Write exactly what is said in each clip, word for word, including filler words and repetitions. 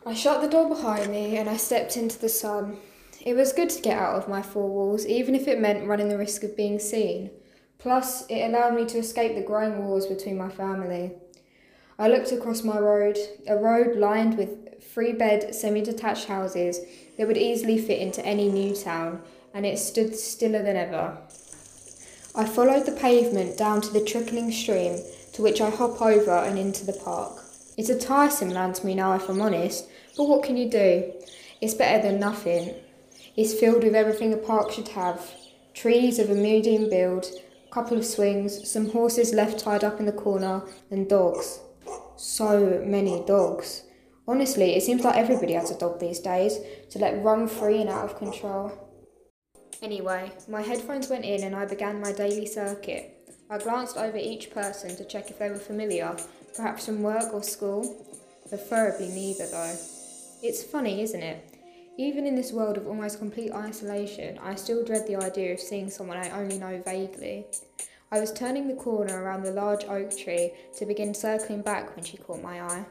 I shut the door behind me and I stepped into the sun. It was good to get out of my four walls, even if it meant running the risk of being seen. Plus, it allowed me to escape the growing wars between my family. I looked across my road, a road lined with three-bed, semi-detached houses that would easily fit into any new town, and it stood stiller than ever. I followed the pavement down to the trickling stream, to which I hop over and into the park. It's a tiresome land to me now, if I'm honest, but what can you do? It's better than nothing. It's filled with everything a park should have. Trees of a medium build, a couple of swings, some horses left tied up in the corner, and dogs. So many dogs. Honestly, it seems like everybody has a dog these days, to let run free and out of control. Anyway, my headphones went in and I began my daily circuit. I glanced over each person to check if they were familiar, perhaps from work or school. Preferably neither, though. It's funny, isn't it? Even in this world of almost complete isolation, I still dread the idea of seeing someone I only know vaguely. I was turning the corner around the large oak tree to begin circling back when she caught my eye.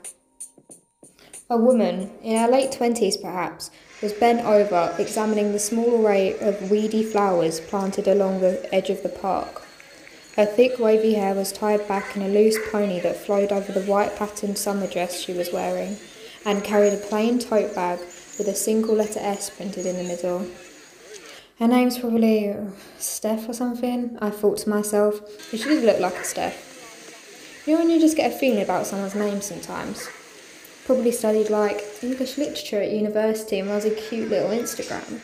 A woman, in her late twenties perhaps, was bent over, examining the small array of weedy flowers planted along the edge of the park. Her thick wavy hair was tied back in a loose pony that flowed over the white patterned summer dress she was wearing, and carried a plain tote bag with a single letter S printed in the middle. Her name's probably uh, Steph or something, I thought to myself, but she did look like a Steph. You know when you just get a feeling about someone's name sometimes? Probably studied like English literature at university and was a cute little Instagram.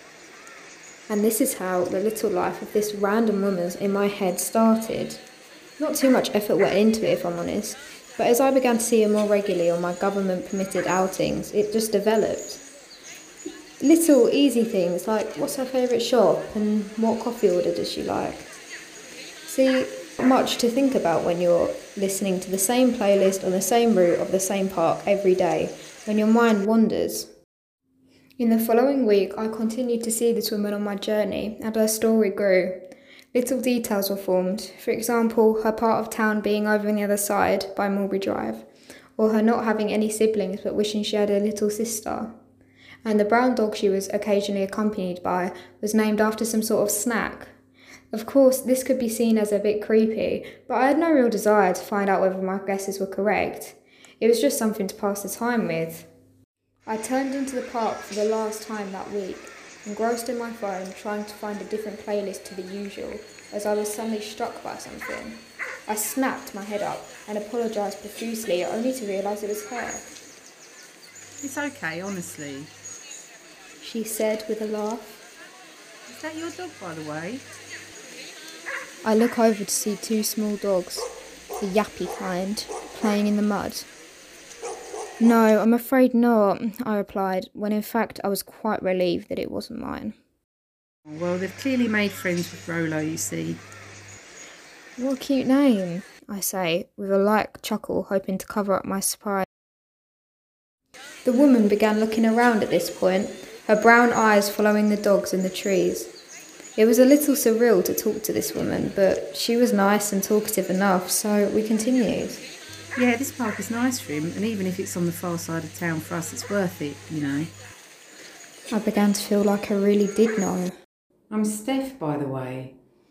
And this is how the little life of this random woman's in my head started. Not too much effort went into it, if I'm honest, but as I began to see her more regularly on my government-permitted outings, it just developed. Little easy things like what's her favourite shop and what coffee order does she like. See, much to think about when you're listening to the same playlist on the same route of the same park every day, when your mind wanders. In the following week, I continued to see this woman on my journey, and her story grew. Little details were formed, for example, her part of town being over on the other side, by Mulberry Drive, or her not having any siblings but wishing she had a little sister. And the brown dog she was occasionally accompanied by was named after some sort of snack. Of course, this could be seen as a bit creepy, but I had no real desire to find out whether my guesses were correct. It was just something to pass the time with. I turned into the park for the last time that week, engrossed in my phone, trying to find a different playlist to the usual, as I was suddenly struck by something. I snapped my head up and apologised profusely, only to realise it was her. It's okay, honestly. She said with a laugh. Is that your dog, by the way? I look over to see two small dogs, the yappy kind, playing in the mud. No, I'm afraid not, I replied, when in fact I was quite relieved that it wasn't mine. Well, they've clearly made friends with Rolo, you see. What a cute name, I say, with a light chuckle, hoping to cover up my surprise. The woman began looking around at this point, her brown eyes following the dogs and the trees. It was a little surreal to talk to this woman, but she was nice and talkative enough, so we continued. Yeah, this park is nice for him, and even if it's on the far side of town for us, it's worth it, you know. I began to feel like I really did know. I'm Steph, by the way.